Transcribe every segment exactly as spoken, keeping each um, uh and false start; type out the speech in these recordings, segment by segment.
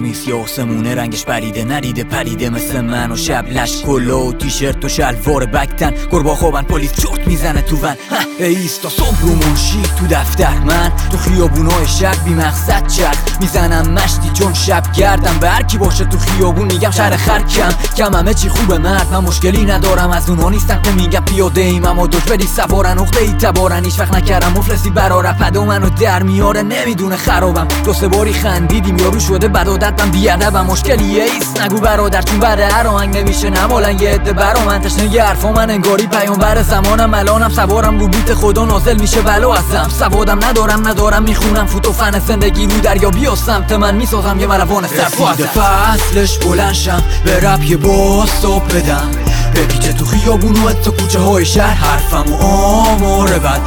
نیست یا آسمونه رنگش پریده نریده پریده مثل من و شب لش کلا و تیشرت و شلوار بکتن گربا خوابن پلیس چرت میزنه تو ون ایستا صبح رو منشی تو دفتر من تو خیابونای شب بی مقصد چرخ میزنم مشتی چون شب گردم به هر کی باشه تو خیابون میگم شهر خرکم کم همه چی خوبه مرد من مشکلی ندارم از اونها نیستم که میگم پیاده ایم اما دوش بدی سوارن اخته ای تبارن هیچ وقت نکردم مفلسی برا رپد و منو در میاره نمیدونه خرابم دو سه باری خندیدیم یارو شده بدادت من بیادبم مشکلیه ایست نگو برادر چون بعد هر آهنگ نمیشه نمالن یه عده برا من تشنه حرفا من انگاری پیامبر زمانم الانم سوارم رو بیت خدا نازل میشه بلا ازم سوادم ندارم ندارم میخونم فوت و فن زندگی رو دریا بیا سمت من میسازم یه ملوان سرفازم فصلش بلنشم به رپ یه باز صبح بدم بپیچه تو خیابون و تا کوچه های شهر حرفم و آماره بد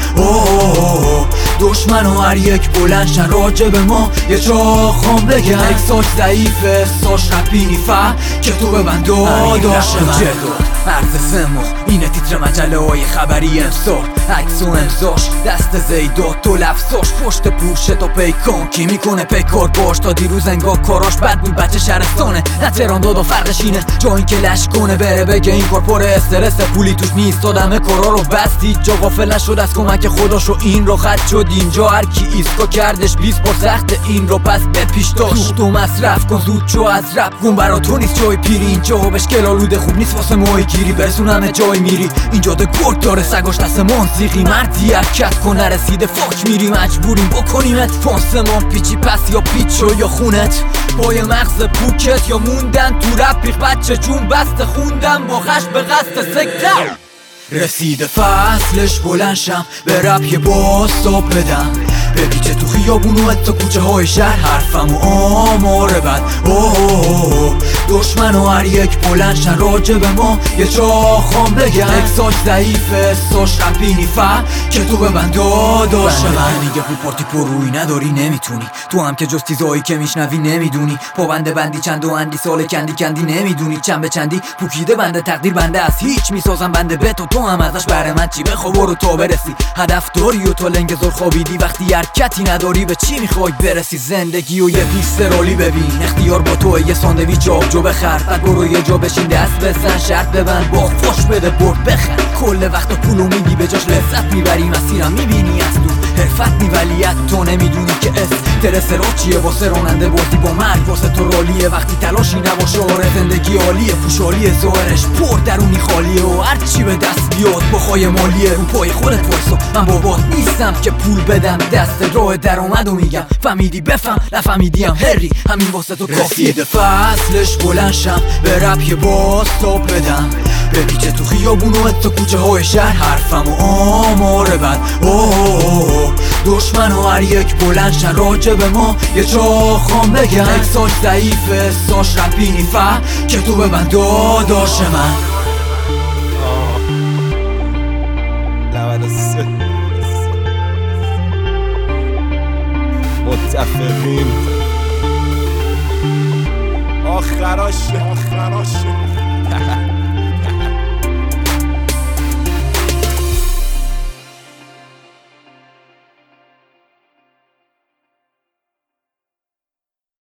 دشمن و هر یک بلنشن راجع به ما یه چاخام بگم اکساش ضعیفه ساش رپی نیفه که تو ببند داشته من عرض سمو اینه تیتر مجله های خبری امسال عکس و امزاش دست زیدات تو لفظاش پشت پوشه تا پیکان کی میکنه پیکار باش تا دیروز انگاه کاراش بد بود بچه شهرستانه نه تهران دادا فرقش اینه جا این که لش کنه بره بگه این کار پر استرس پولی توش نیست آدم کارا رو بستی جا غافل نشد از کمک خداشو این رو خط شد اینجا هر کی ایسکا کردش بیست بار سخت این رو پس به پیش داشت تو مصرف کن زود چو از رپ گون برا تو نیست جای پیری اینجا بشکل آلوده خوب نیست واسه ماهی گیری برسون همه جای میری اینجا ده گرد داره سگاش دست منزیقی مردی حرکت کن نرسیده فاک میری مجبوریم بکنیمت فانسمان پیچی پس یا پیچو یا خونت پای مغز پوکت یا موندن تو رپ بیخ بچه چون بست خوندم با خشم به قصد سکتر رسیده فصلش بلنشم به رپ یه باز صبح بدم بپیچه تو خیابون و تا کوچه های شهر حرفم و آماره بد دشمن و هر یک بلنشن راجع به ما یه چاخام بگم اکساش ضعیفه ساش رپی نیفه که تو ببند داشته من میگه پول پارتی پروی نداری نمیتونی تو هم که جز چیزایی که میشنوی نمیدونی پابنده بندی چند و اندی سال کندی کندی نمیدونی چند به چندی پوکیده بنده تقدیر بنده از هیچ میسازم بنده به تو تو هم ازش بره من چی بخوا برو تا برسی هدف داری و تو لنگ زور خوابیدی وقتی حرکتی نداری به چی میخوای برسی زندگی و یه پیست رالی ببین اختیار با تو یه ساندویچ آبجو بخر بعد برو یه جا بشین دست بزن شرط ببند با فوش بده برد بخر کل وقت پولو میدی به جاش لذت میبری مسیرم میبینی از دور حرفت نیولیت تو نمیدونی که استرس رو چیه واسه راننده بازی با مرگ واسه تو رالیه وقتی تلاشی نباشه آره زندگی عالیه پوشالیه ظاهرش پر درونی خالیه و هر چی به دست بیاد بخوای مالیه رو پای خودت وایسا من بابات نیستم که پول بدم دست راه درآمدو میگم فهمیدی بفهم نفهمیدیم هری همین واسه تو کافیه فصلش بلنشم به رپ یه باز صبح بدم بپیچه تو خیابون و تا کوچه های شهر حرفم و آماره بد دشمن و هر یک بلنشن راجع به ما یه چاخام بگم اکساش ضعیفه ساش رپی نیفه که تو ببند داشته من متفقیم آخراشه آخراشه